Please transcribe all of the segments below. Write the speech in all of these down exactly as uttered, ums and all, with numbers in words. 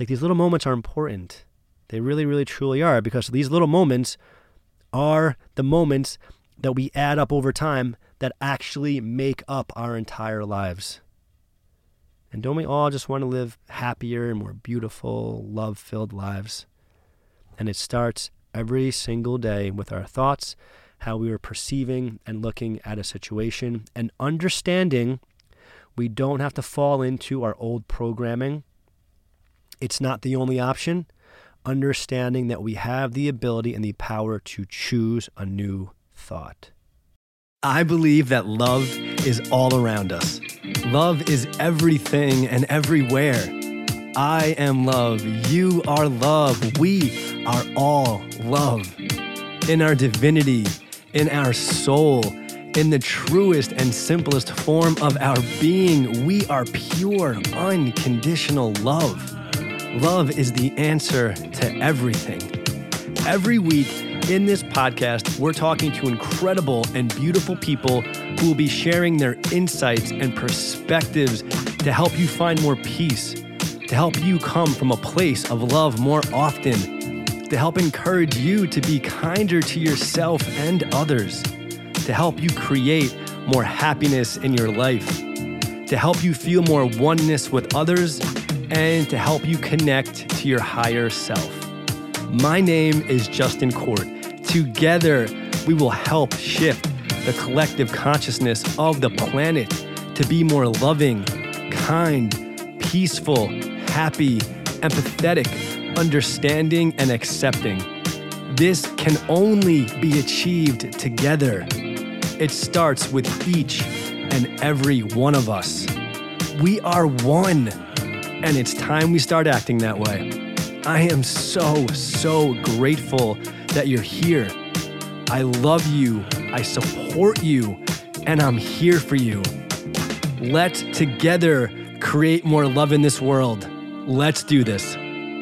Like, these little moments are important. They really, really, truly are, because these little moments are the moments that we add up over time that actually make up our entire lives. And don't we all just want to live happier and more beautiful, love-filled lives? And it starts every single day with our thoughts, how we are perceiving and looking at a situation, and understanding we don't have to fall into our old programming. It's not the only option. Understanding that we have the ability and the power to choose a new thought. I believe that love is all around us. Love is everything and everywhere. I am love. You are love. We are all love. In our divinity, in our soul, in the truest and simplest form of our being, we are pure, unconditional love. Love is the answer to everything. Every week in this podcast, we're talking to incredible and beautiful people who will be sharing their insights and perspectives to help you find more peace, to help you come from a place of love more often, to help encourage you to be kinder to yourself and others, to help you create more happiness in your life, to help you feel more oneness with others, and to help you connect to your higher self. My name is Justin Court. Together, we will help shift the collective consciousness of the planet to be more loving, kind, peaceful, happy, empathetic, understanding, and accepting. This can only be achieved together. It starts with each and every one of us. We are one. And it's time we start acting that way. I am so, so grateful that you're here. I love you, I support you, and I'm here for you. Let's together create more love in this world. Let's do this.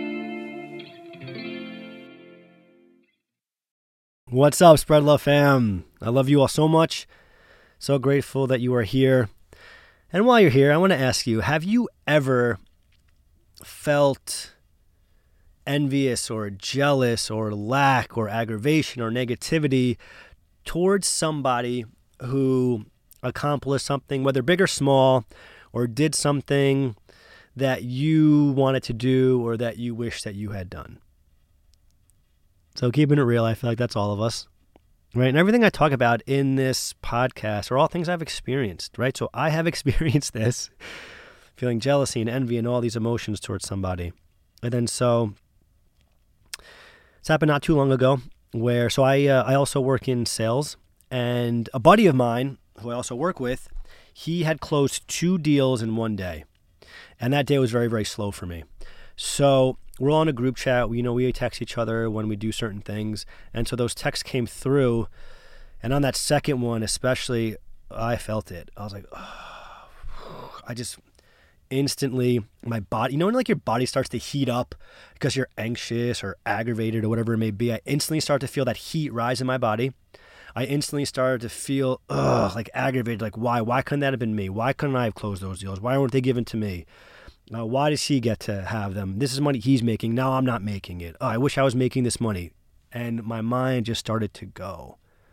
What's up, Spread Love fam? I love you all so much. So grateful that you are here. And while you're here, I want to ask you, have you ever felt envious or jealous or lack or aggravation or negativity towards somebody who accomplished something, whether big or small, or did something that you wanted to do or that you wish that you had done? So keeping it real, I feel like that's all of us, right? And everything I talk about in this podcast are all things I've experienced, right? So I have experienced this, feeling jealousy and envy and all these emotions towards somebody. And then so it's happened not too long ago where, so I uh, I also work in sales, and a buddy of mine who I also work with, he had closed two deals in one day. And that day was very, very slow for me. So we're all in a group chat. We, you know, we text each other when we do certain things. And so those texts came through. And on that second one, especially, I felt it. I was like, oh, I just... instantly, my body, you know when like your body starts to heat up because you're anxious or aggravated or whatever it may be, I instantly start to feel that heat rise in my body. I instantly started to feel ugh, like aggravated, like why? Why couldn't that have been me? Why couldn't I have closed those deals? Why weren't they given to me? Uh, why does he get to have them? This is money he's making. Now I'm not making it. Oh, I wish I was making this money. And my mind just started to go.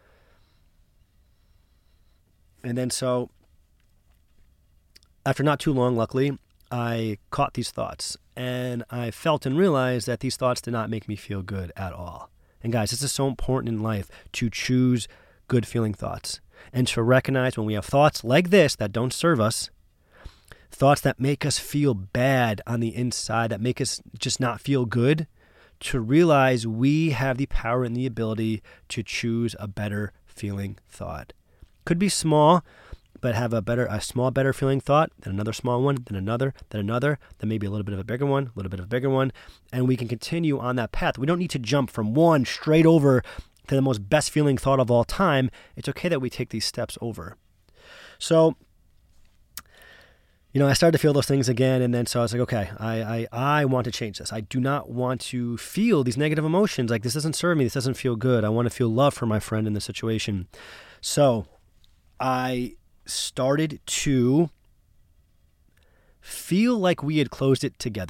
And then so after not too long, luckily, I caught these thoughts, and I felt and realized that these thoughts did not make me feel good at all. And guys, this is so important in life, to choose good feeling thoughts and to recognize when we have thoughts like this that don't serve us, thoughts that make us feel bad on the inside, that make us just not feel good, to realize we have the power and the ability to choose a better feeling thought. Could be small, but have a better, a small, better feeling thought, then another small one, then another, then another, then maybe a little bit of a bigger one, a little bit of a bigger one, and we can continue on that path. We don't need to jump from one straight over to the most best feeling thought of all time. It's okay that we take these steps over. So, you know, I started to feel those things again, and then so I was like, okay, I, I, I want to change this. I do not want to feel these negative emotions. Like, this doesn't serve me. This doesn't feel good. I want to feel love for my friend in this situation. So I started to feel like we had closed it together.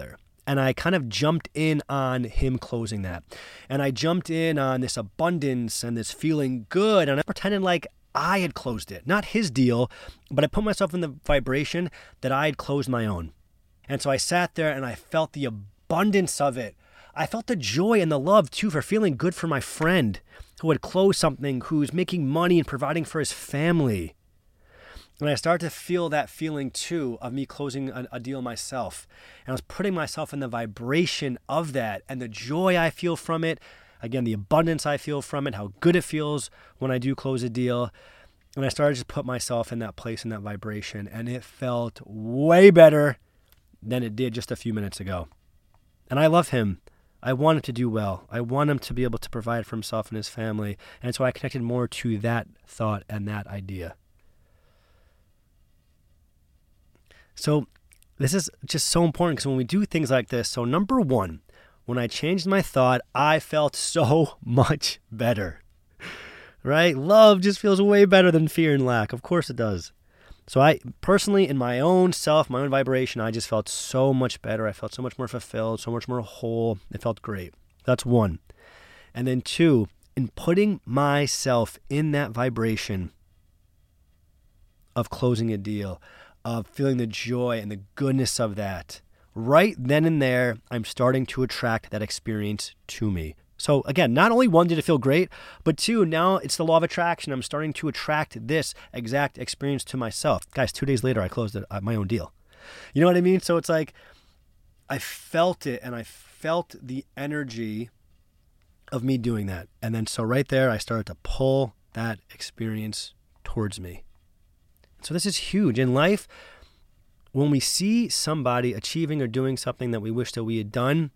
And I kind of jumped in on him closing that. And I jumped in on this abundance and this feeling good. And I pretended like I had closed it. Not his deal, but I put myself in the vibration that I had closed my own. And so I sat there and I felt the abundance of it. I felt the joy and the love too for feeling good for my friend who had closed something, who's making money and providing for his family. And I started to feel that feeling too of me closing a, a deal myself. And I was putting myself in the vibration of that and the joy I feel from it. Again, the abundance I feel from it, how good it feels when I do close a deal. And I started to put myself in that place, in that vibration. And it felt way better than it did just a few minutes ago. And I love him. I want him to do well. I want him to be able to provide for himself and his family. And so I connected more to that thought and that idea. So this is just so important because when we do things like this, so number one, when I changed my thought, I felt so much better, right? Love just feels way better than fear and lack. Of course it does. So I personally, in my own self, my own vibration, I just felt so much better. I felt so much more fulfilled, so much more whole. It felt great. That's one. And then two, in putting myself in that vibration of closing a deal, of feeling the joy and the goodness of that, right then and there, I'm starting to attract that experience to me. So again, not only one, did it feel great, but two, now it's the law of attraction. I'm starting to attract this exact experience to myself. Guys, two days later, I closed it, uh, my own deal. You know what I mean? So it's like, I felt it and I felt the energy of me doing that. And then so right there, I started to pull that experience towards me. So this is huge. In life, when we see somebody achieving or doing something that we wish that we had done,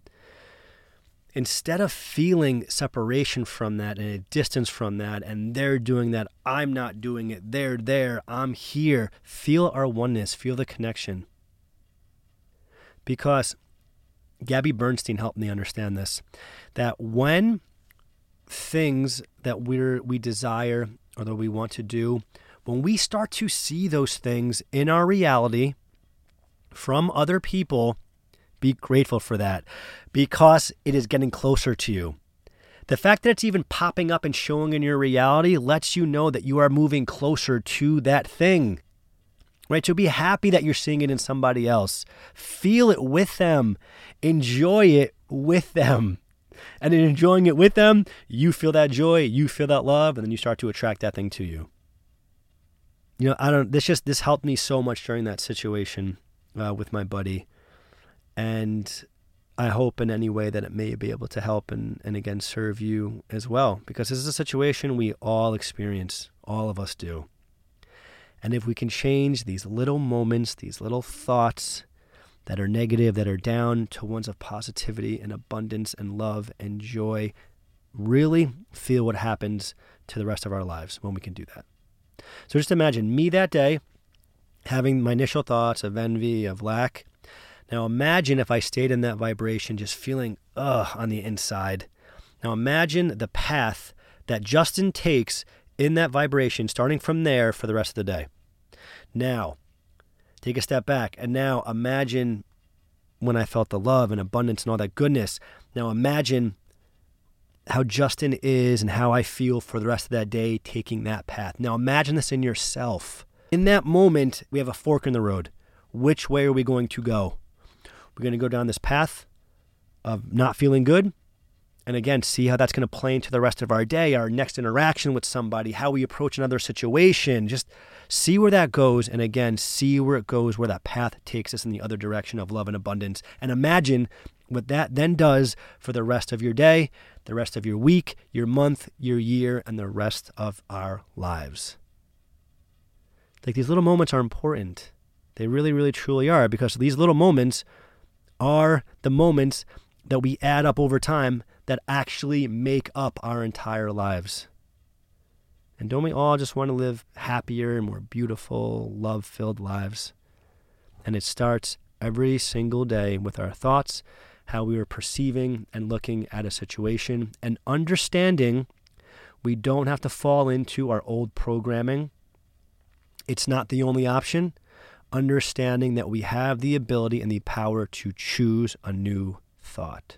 instead of feeling separation from that and a distance from that, and they're doing that, I'm not doing it, they're there, I'm here, feel our oneness, feel the connection. Because Gabby Bernstein helped me understand this, that when things that we're, we desire or that we want to do, when we start to see those things in our reality from other people, be grateful for that because it is getting closer to you. The fact that it's even popping up and showing in your reality lets you know that you are moving closer to that thing, right? So be happy that you're seeing it in somebody else. Feel it with them. Enjoy it with them. And in enjoying it with them, you feel that joy, you feel that love, and then you start to attract that thing to you. You know, I don't, this just, this helped me so much during that situation uh, with my buddy. And I hope in any way that it may be able to help and, and again, serve you as well. Because this is a situation we all experience, all of us do. And if we can change these little moments, these little thoughts that are negative, that are down to ones of positivity and abundance and love and joy, really feel what happens to the rest of our lives when we can do that. So just imagine me that day having my initial thoughts of envy, of lack. Now imagine if I stayed in that vibration, just feeling ugh on the inside. Now imagine the path that Justin takes in that vibration, starting from there for the rest of the day. Now, take a step back, and now imagine when I felt the love and abundance and all that goodness. Now imagine how Justin is and how I feel for the rest of that day taking that path. Now imagine this in yourself. In that moment, we have a fork in the road. Which way are we going to go? We're going to go down this path of not feeling good. And again, see how that's going to play into the rest of our day, our next interaction with somebody, how we approach another situation. Just see where that goes. And again, see where it goes, where that path takes us in the other direction of love and abundance. And imagine what that then does for the rest of your day, the rest of your week, your month, your year, and the rest of our lives. Like, these little moments are important. They really, really, truly are, because these little moments are the moments that we add up over time that actually make up our entire lives. And don't we all just want to live happier and more beautiful, love-filled lives? And it starts every single day with our thoughts, how we are perceiving and looking at a situation, and understanding we don't have to fall into our old programming. It's not the only option. understanding that we have the ability and the power to choose a new thought.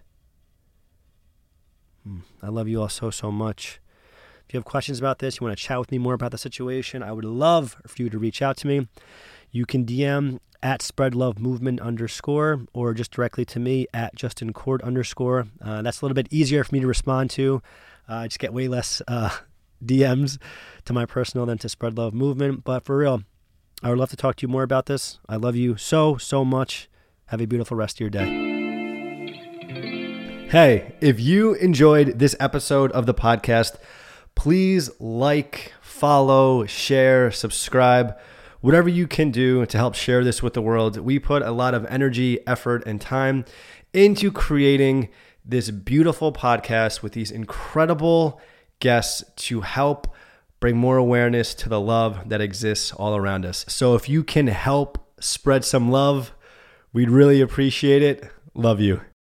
I love you all so, so much. If you have questions about this, you want to chat with me more about the situation, I would love for you to reach out to me. You can D M at spreadlovemovement underscore or just directly to me at justincourt underscore. Uh, that's a little bit easier for me to respond to. Uh, I just get way less uh, D Ms to my personal than to Spread Love Movement. But for real, I would love to talk to you more about this. I love you so, so much. Have a beautiful rest of your day. Hey, if you enjoyed this episode of the podcast, please like, follow, share, subscribe, whatever you can do to help share this with the world. We put a lot of energy, effort, and time into creating this beautiful podcast with these incredible guests to help bring more awareness to the love that exists all around us. So if you can help spread some love, we'd really appreciate it. Love you.